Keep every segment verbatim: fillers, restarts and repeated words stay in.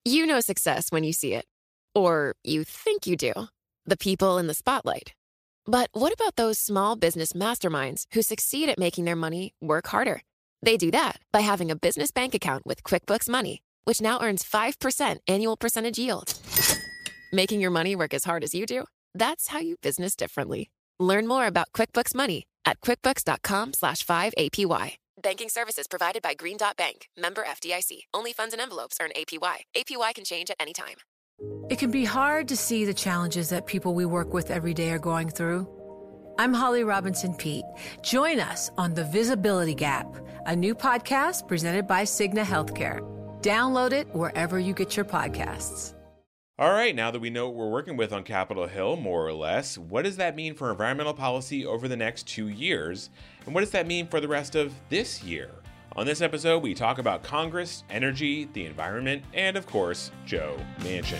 You know success when you see it. Or you think you do. The people in the spotlight. But what about those small business masterminds who succeed at making their money work harder? They do that by having a business bank account with QuickBooks Money, which now earns five percent annual percentage yield. Making your money work as hard as you do? That's how you business differently. Learn more about QuickBooks Money at quickbooks.com slash 5APY. Banking services provided by Green Dot Bank. Member F D I C. Only funds and envelopes earn A P Y. A P Y can change at any time. It can be hard to see the challenges that people we work with every day are going through. I'm Holly Robinson Pete. Join us on The Visibility Gap, a new podcast presented by Cigna Healthcare. Download it wherever you get your podcasts. All right, now that we know what we're working with on Capitol Hill, more or less, what does that mean for environmental policy over the next two years? And what does that mean for the rest of this year? On this episode, we talk about Congress, energy, the environment, and of course, Joe Manchin.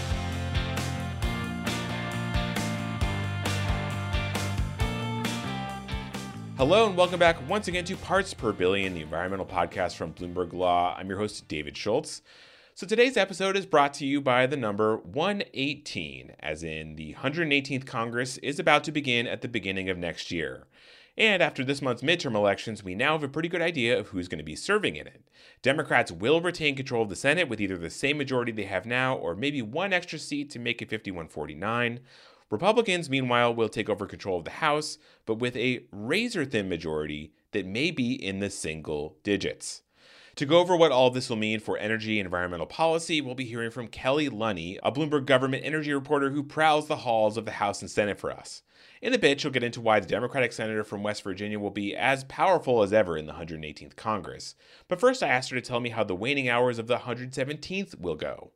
Hello and welcome back once again to Parts Per Billion, the environmental podcast from Bloomberg Law. I'm your host, David Schultz. So today's episode is brought to you by the number one eighteen, as in the one hundred eighteenth Congress is about to begin at the beginning of next year. And after this month's midterm elections, we now have a pretty good idea of who's going to be serving in it. Democrats will retain control of the Senate with either the same majority they have now or maybe one extra seat to make it fifty-one forty-nine. Republicans, meanwhile, will take over control of the House, but with a razor-thin majority that may be in the single digits. To go over what all of this will mean for energy and environmental policy, we'll be hearing from Kelly Lunny, a Bloomberg government energy reporter who prowls the halls of the House and Senate for us. In a bit, she'll get into why the Democratic senator from West Virginia will be as powerful as ever in the one hundred eighteenth Congress. But first, I asked her to tell me how the waning hours of the one hundred seventeenth will go.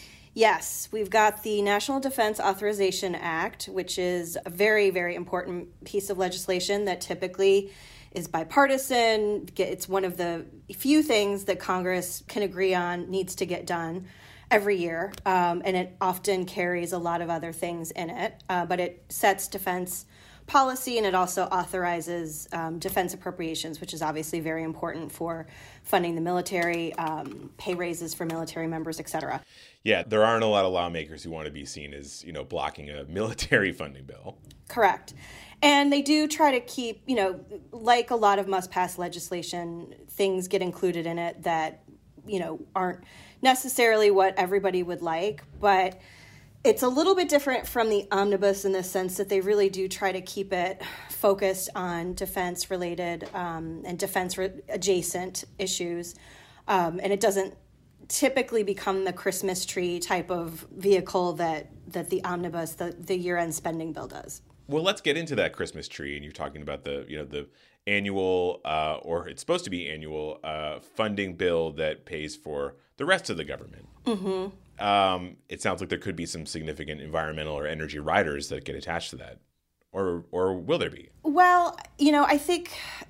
Yes, we've got the National Defense Authorization Act, which is a very, very important piece of legislation that typically is bipartisan. It's one of the few things that Congress can agree on needs to get done every year, um, and it often carries a lot of other things in it, uh, but it sets defense policy and it also authorizes um, defense appropriations, which is obviously very important for funding the military, um, pay raises for military members, et cetera. Yeah, there aren't a lot of lawmakers who want to be seen as, you know, blocking a military funding bill. Correct. And they do try to keep, you know, like a lot of must-pass legislation, things get included in it that, you know, aren't necessarily what everybody would like, but it's a little bit different from the omnibus in the sense that they really do try to keep it focused on defense-related um, and defense-adjacent issues, um, and it doesn't typically become the Christmas tree type of vehicle that, that the omnibus, the, the year-end spending bill does. Well, let's get into that Christmas tree, and you're talking about the, you know, the annual, uh, or it's supposed to be annual, uh, funding bill that pays for the rest of the government. Mm-hmm. Um, it sounds like there could be some significant environmental or energy riders that get attached to that, or or will there be? Well, you know, I think,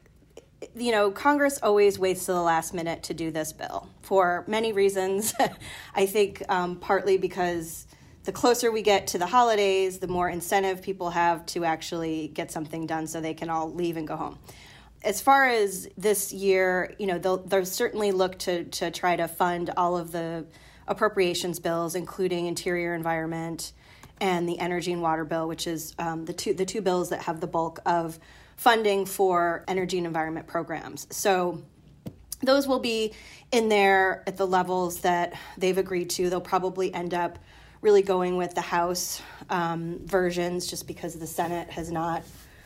you know, Congress always waits to the last minute to do this bill for many reasons. I think um, partly because the closer we get to the holidays, the more incentive people have to actually get something done so they can all leave and go home. As far as this year, you know, they'll, they'll certainly look to to try to fund all of the appropriations bills, including Interior Environment and the Energy and Water bill, which is um, the two the two bills that have the bulk of funding for energy and environment programs. So those will be in there at the levels that they've agreed to. They'll probably end up really going with the House um, versions just because the Senate has not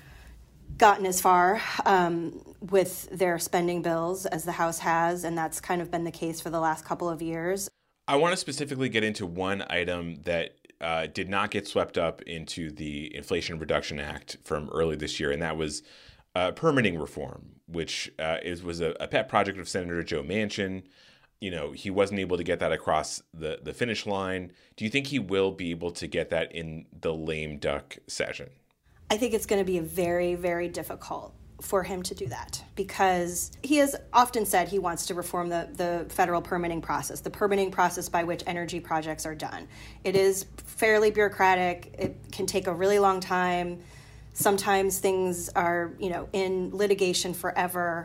gotten as far um, with their spending bills as the House has, and that's kind of been the case for the last couple of years. I want to specifically get into one item that uh, did not get swept up into the Inflation Reduction Act from early this year, and that was uh, permitting reform, which uh, is was a, a pet project of Senator Joe Manchin. You know, he wasn't able to get that across the, the finish line. Do you think he will be able to get that in the lame duck session? I think it's going to be very, very difficult for him to do that because he has often said he wants to reform the, the federal permitting process, the permitting process by which energy projects are done. It is fairly bureaucratic. It can take a really long time. Sometimes things are, you know, in litigation forever.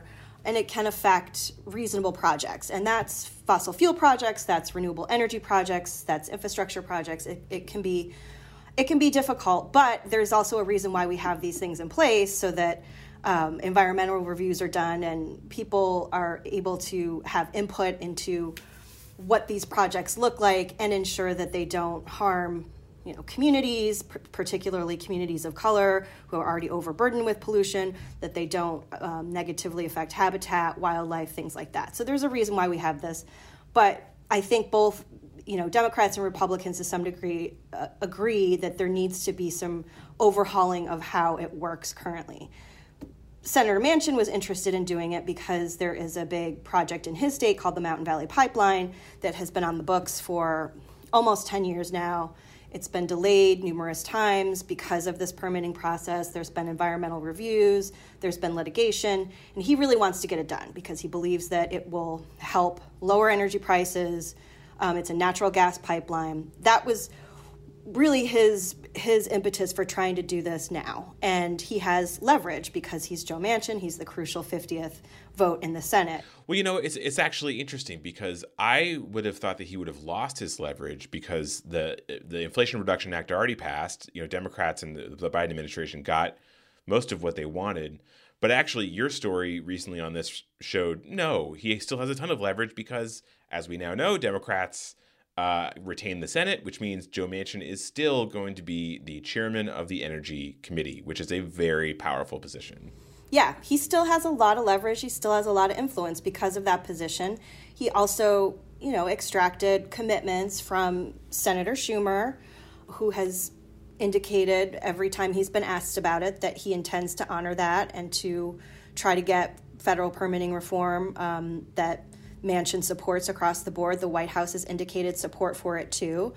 and it can affect reasonable projects. And that's fossil fuel projects, that's renewable energy projects, that's infrastructure projects. It, it can be it can be difficult, but there's also a reason why we have these things in place so that um, environmental reviews are done and people are able to have input into what these projects look like and ensure that they don't harm, you know, communities, particularly communities of color who are already overburdened with pollution, that they don't um, negatively affect habitat, wildlife, things like that. So there's a reason why we have this. But I think both, you know, Democrats and Republicans to some degree uh, agree that there needs to be some overhauling of how it works currently. Senator Manchin was interested in doing it because there is a big project in his state called the Mountain Valley Pipeline that has been on the books for almost ten years now. It's been delayed numerous times because of this permitting process. There's been environmental reviews, there's been litigation, and he really wants to get it done because he believes that it will help lower energy prices. Um, it's a natural gas pipeline. That was really his his impetus for trying to do this now. And he has leverage because he's Joe Manchin. He's the crucial fiftieth vote in the Senate. Well, you know, it's it's actually interesting because I would have thought that he would have lost his leverage because the the Inflation Reduction Act already passed. You know, Democrats and the, the Biden administration got most of what they wanted. But actually, your story recently on this showed, no, he still has a ton of leverage because, as we now know, Democrats uh, retain the Senate, which means Joe Manchin is still going to be the chairman of the Energy Committee, which is a very powerful position. Yeah, he still has a lot of leverage. He still has a lot of influence because of that position. He also, you know, extracted commitments from Senator Schumer, who has indicated every time he's been asked about it that he intends to honor that and to try to get federal permitting reform um, that Manchin supports across the board. The White House has indicated support for it too.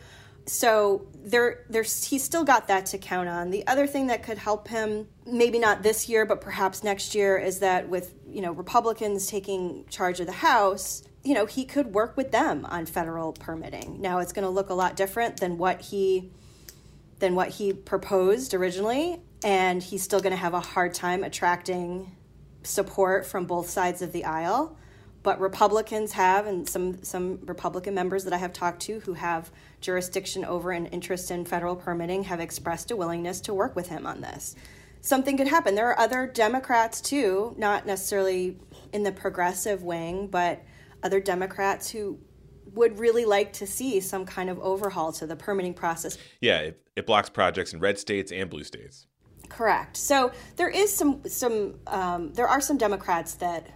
So there, there's he's still got that to count on. The other thing that could help him, maybe not this year, but perhaps next year, is that with, you know, Republicans taking charge of the House, you know, he could work with them on federal permitting. Now it's going to look a lot different than what he than what he proposed originally, and he's still going to have a hard time attracting support from both sides of the aisle. But Republicans have, and some some Republican members that I have talked to who have jurisdiction over and interest in federal permitting have expressed a willingness to work with him on this. Something could happen. There are other Democrats too, not necessarily in the progressive wing, but other Democrats who would really like to see some kind of overhaul to the permitting process. Yeah, it, it blocks projects in red states and blue states. Correct. So there is some some um, there are some Democrats that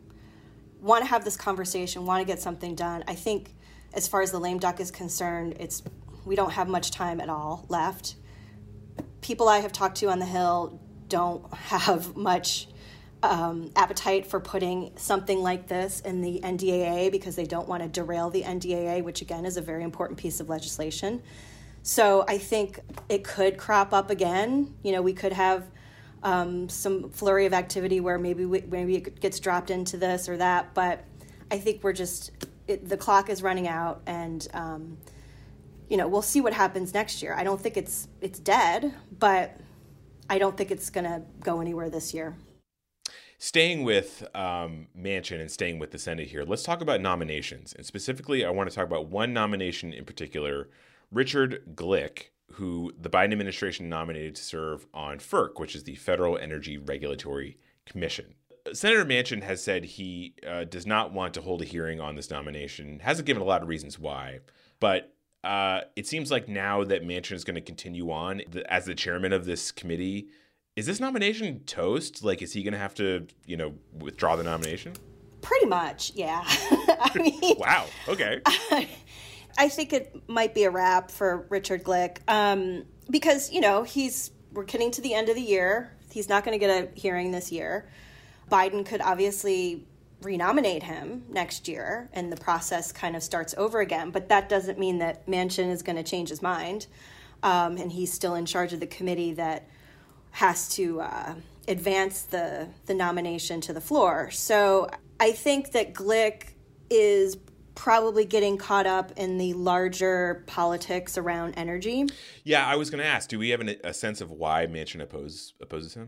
want to have this conversation, want to get something done. I think as far as the lame duck is concerned, it's we don't have much time at all left. People I have talked to on the Hill don't have much um, appetite for putting something like this in the N D A A because they don't want to derail the N D A A, which again is a very important piece of legislation. So I think it could crop up again. You know, we could have um, some flurry of activity where maybe we, maybe it gets dropped into this or that. But I think we're just it, the clock is running out, and um, you know, we'll see what happens next year. I don't think it's it's dead, but I don't think it's going to go anywhere this year. Staying with um, Manchin and staying with the Senate here, let's talk about nominations. And specifically, I want to talk about one nomination in particular, Richard Glick, who the Biden administration nominated to serve on FERC, which is the Federal Energy Regulatory Commission. Senator Manchin has said he uh, does not want to hold a hearing on this nomination, hasn't given a lot of reasons why, but uh, it seems like now that Manchin is going to continue on the, as the chairman of this committee, is this nomination toast? Like, is he going to have to, you know, withdraw the nomination? Pretty much, yeah. I mean, wow, okay. I, I think it might be a wrap for Richard Glick um, because, you know, he's we're getting to the end of the year. He's not going to get a hearing this year. Biden could obviously renominate him next year, and the process kind of starts over again. But that doesn't mean that Manchin is going to change his mind, um, and he's still in charge of the committee that has to uh, advance the the nomination to the floor. So I think that Glick is probably getting caught up in the larger politics around energy. Yeah, I was going to ask, do we have an, a sense of why Manchin oppose, opposes him?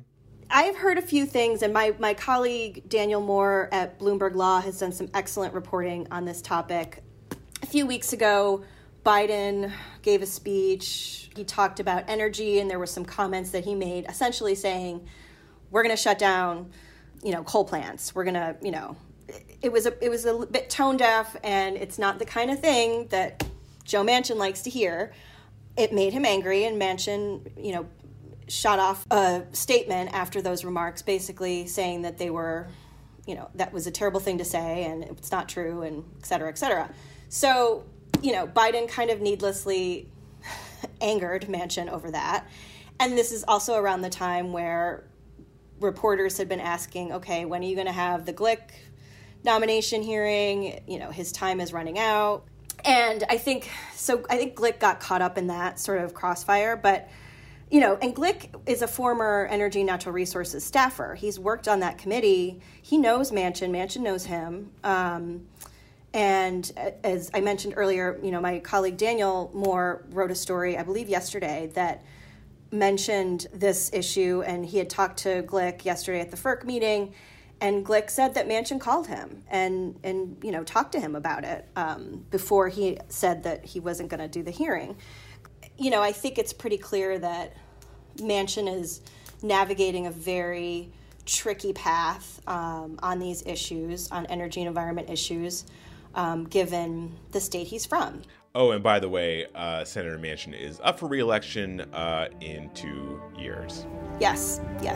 I've heard a few things, and my, my colleague Daniel Moore at Bloomberg Law has done some excellent reporting on this topic. A few weeks ago, Biden gave a speech. He talked about energy, and there were some comments that he made essentially saying, we're going to shut down, you know, coal plants. We're going to, you know, it was a it was a bit tone deaf, and it's not the kind of thing that Joe Manchin likes to hear. It made him angry, and Manchin, you know, shot off a statement after those remarks, basically saying that they were, you know, that was a terrible thing to say, and it's not true, and et cetera, et cetera. So, you know, Biden kind of needlessly angered Manchin over that. And this is also around the time where reporters had been asking, okay, when are you going to have the Glick nomination hearing? You know, his time is running out. And I think, so I think Glick got caught up in that sort of crossfire. But, you know, and Glick is a former Energy and Natural Resources staffer. He's worked on that committee. He knows Manchin. Manchin knows him. Um, and as I mentioned earlier, you know, my colleague Daniel Moore wrote a story, I believe yesterday, that mentioned this issue, and he had talked to Glick yesterday at the F E R C meeting, and Glick said that Manchin called him and, and you know, talked to him about it um, before he said that he wasn't going to do the hearing. You know, I think it's pretty clear that Manchin is navigating a very tricky path um, on these issues, on energy and environment issues, um, given the state he's from. Oh, and by the way, uh, Senator Manchin is up for re-election uh, in two years. Yes, yeah.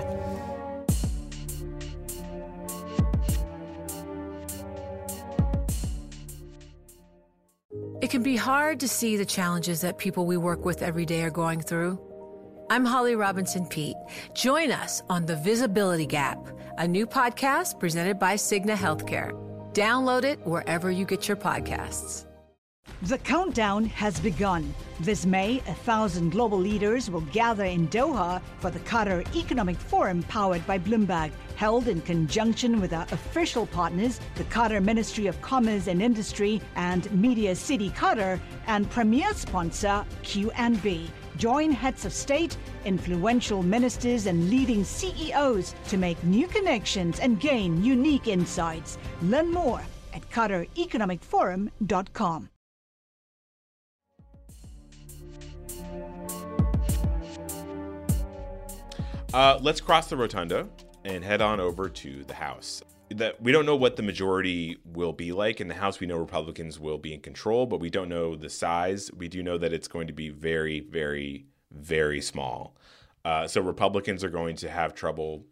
It can be hard to see the challenges that people we work with every day are going through. I'm Holly Robinson Peete. Join us on The Visibility Gap, a new podcast presented by Cigna Healthcare. Download it wherever you get your podcasts. The countdown has begun. This May, a thousand global leaders will gather in Doha for the Qatar Economic Forum powered by Bloomberg, held in conjunction with our official partners, the Qatar Ministry of Commerce and Industry and Media City Qatar, and premier sponsor Q and B. Join heads of state, influential ministers, and leading C E Os to make new connections and gain unique insights. Learn more at qatar economic forum dot com. Uh, let's cross the rotunda and head on over to the House. That we don't know what the majority will be like. In the House, we know Republicans will be in control, but we don't know the size. We do know that it's going to be very, very, very small. Uh, so Republicans are going to have trouble,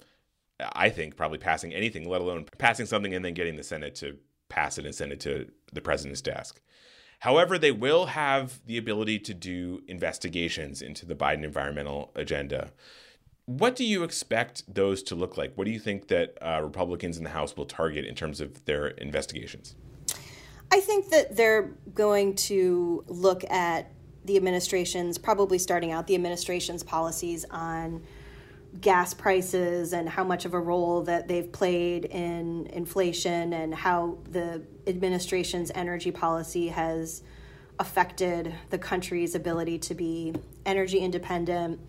I think, probably passing anything, let alone passing something and then getting the Senate to pass it and send it to the president's desk. However, they will have the ability to do investigations into the Biden environmental agenda. What do you expect those to look like? What do you think that uh, Republicans in the House will target in terms of their investigations? I think that they're going to look at the administration's, probably starting out the administration's policies on gas prices and how much of a role that they've played in inflation and how the administration's energy policy has affected the country's ability to be energy independent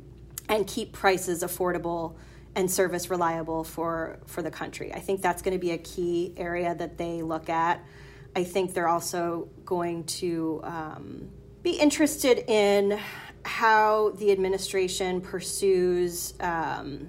and keep prices affordable and service reliable for, for the country. I think that's going to be a key area that they look at. I think they're also going to um, be interested in how the administration pursues um,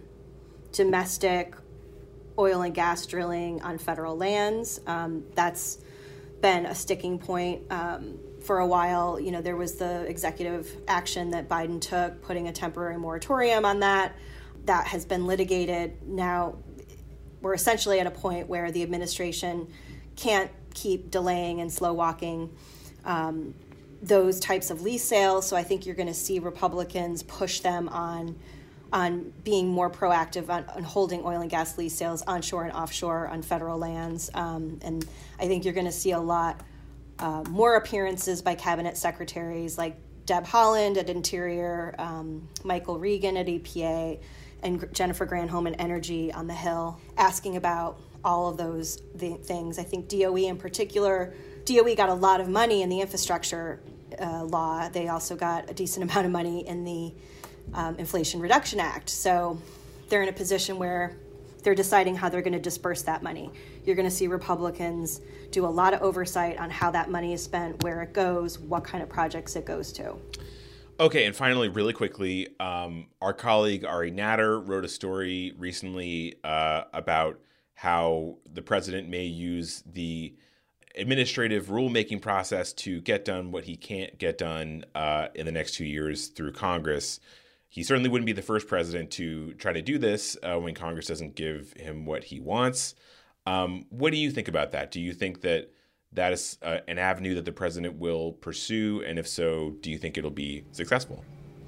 domestic oil and gas drilling on federal lands. Um, that's been a sticking point um, for a while. You know, there was the executive action that Biden took, putting a temporary moratorium on that. That has been litigated. Now we're essentially at a point where the administration can't keep delaying and slow walking um, those types of lease sales. So I think you're going to see Republicans push them on on being more proactive on, on holding oil and gas lease sales onshore and offshore on federal lands. Um, and I think you're going to see a lot uh, more appearances by cabinet secretaries like Deb Haaland at Interior, um, Michael Regan at E P A, and Jennifer Granholm at Energy on the Hill, asking about all of those th- things. I think D O E in particular, D O E got a lot of money in the infrastructure uh, law. They also got a decent amount of money in the um, Inflation Reduction Act. So they're in a position where they're deciding how they're going to disperse that money. You're going to see Republicans do a lot of oversight on how that money is spent, where it goes, what kind of projects it goes to. Okay, and finally, really quickly, um, our colleague Ari Natter wrote a story recently uh, about how the president may use the administrative rulemaking process to get done what he can't get done uh, in the next two years through Congress. He certainly wouldn't be the first president to try to do this uh, when Congress doesn't give him what he wants. Um, what do you think about that? Do you think that that is uh, an avenue that the president will pursue? And if so, do you think it'll be successful?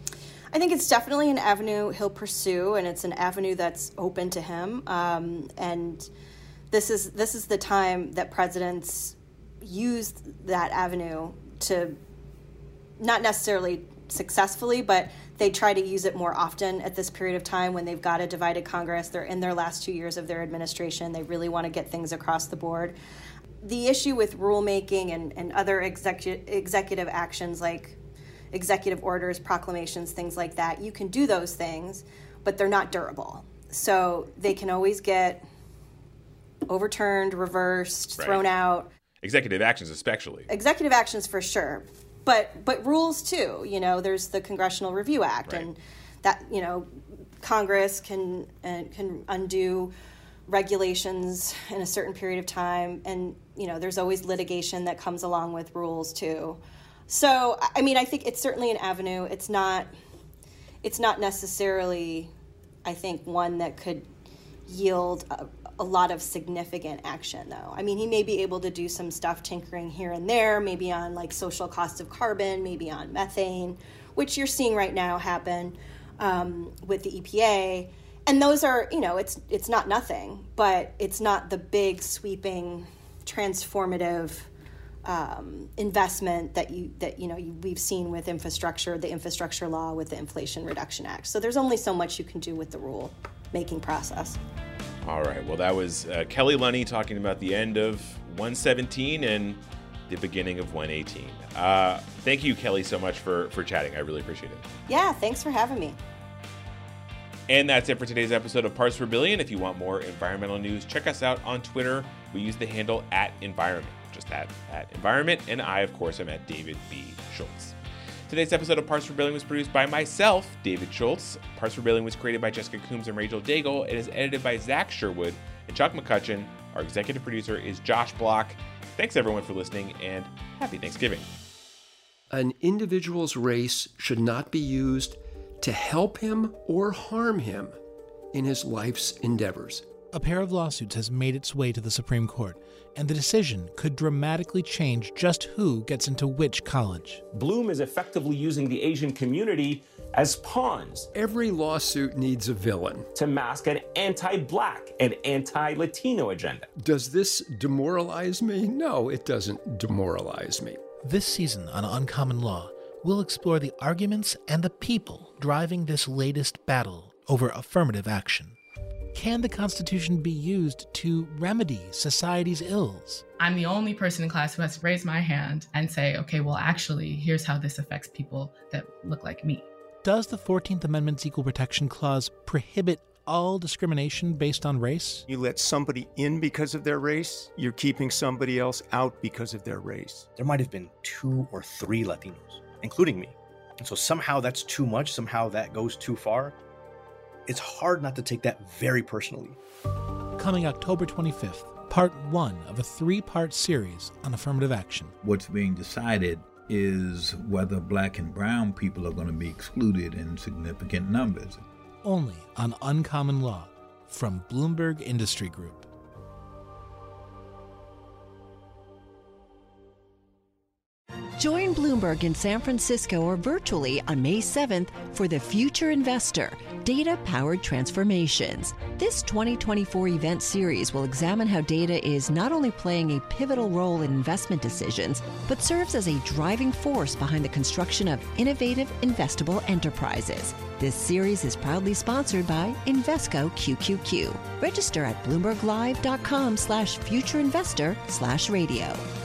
I think it's definitely an avenue he'll pursue, and it's an avenue that's open to him. Um, and this is this is the time that presidents use that avenue to not necessarily successfully, but they try to use it more often at this period of time when they've got a divided Congress. They're in their last two years of their administration. They really want to get things across the board. The issue with rulemaking and, and other execu- executive actions like executive orders, proclamations, things like that, you can do those things, but they're not durable. So they can always get overturned, reversed, right. thrown out. Executive actions especially. Executive actions for sure. But but rules too, you know, there's the Congressional Review Act, right. and that, you know, Congress can uh, can undo regulations in a certain period of time, and, you know, there's always litigation that comes along with rules too. So, I mean, I think it's certainly an avenue. It's not it's not necessarily, I think, one that could yield a, a lot of significant action, though. I mean, he may be able to do some stuff tinkering here and there, maybe on like social cost of carbon, maybe on methane, which you're seeing right now happen um, with the E P A. And those are, you know, it's it's not nothing, but it's not the big sweeping, transformative um, investment that you that you know you, we've seen with infrastructure, the infrastructure law, with the Inflation Reduction Act. So there's only so much you can do with the rule making process. All right. Well, that was uh, Kelly Lunny talking about the end of one seventeen and the beginning of one eighteen. Uh, thank you, Kelly, so much for, for chatting. I really appreciate it. Yeah, thanks for having me. And that's it for today's episode of Parts Per Billion. If you want more environmental news, check us out on Twitter. We use the handle at environment, just that, at environment. And I, of course, am at David B. Schultz. Today's episode of Parts Per Billion was produced by myself, David Schultz. Parts Per Billion was created by Jessica Coombs and Rachel Daigle. It is edited by Zach Sherwood and Chuck McCutcheon. Our executive producer is Josh Block. Thanks, everyone, for listening, and happy Thanksgiving. An individual's race should not be used to help him or harm him in his life's endeavors. A pair of lawsuits has made its way to the Supreme Court, and the decision could dramatically change just who gets into which college. Bloom is effectively using the Asian community as pawns. Every lawsuit needs a villain. To mask an anti-Black and anti-Latino agenda. Does this demoralize me? No, it doesn't demoralize me. This season on Uncommon Law, we'll explore the arguments and the people driving this latest battle over affirmative action. Can the Constitution be used to remedy society's ills? I'm the only person in class who has to raise my hand and say, okay, well, actually, here's how this affects people that look like me. Does the fourteenth Amendment's Equal Protection Clause prohibit all discrimination based on race? You let somebody in because of their race, you're keeping somebody else out because of their race. There might have been two or three Latinos, including me. And so somehow that's too much, somehow that goes too far. It's hard not to take that very personally. Coming October twenty-fifth, part one of a three-part series on affirmative action. What's being decided is whether Black and brown people are going to be excluded in significant numbers. Only on Uncommon Law from Bloomberg Industry Group. Join Bloomberg in San Francisco or virtually on May seventh for The Future Investor, Data-Powered Transformations. This twenty twenty-four event series will examine how data is not only playing a pivotal role in investment decisions, but serves as a driving force behind the construction of innovative, investable enterprises. This series is proudly sponsored by Invesco Q Q Q. Register at bloomberglive.com slash futureinvestor slash radio.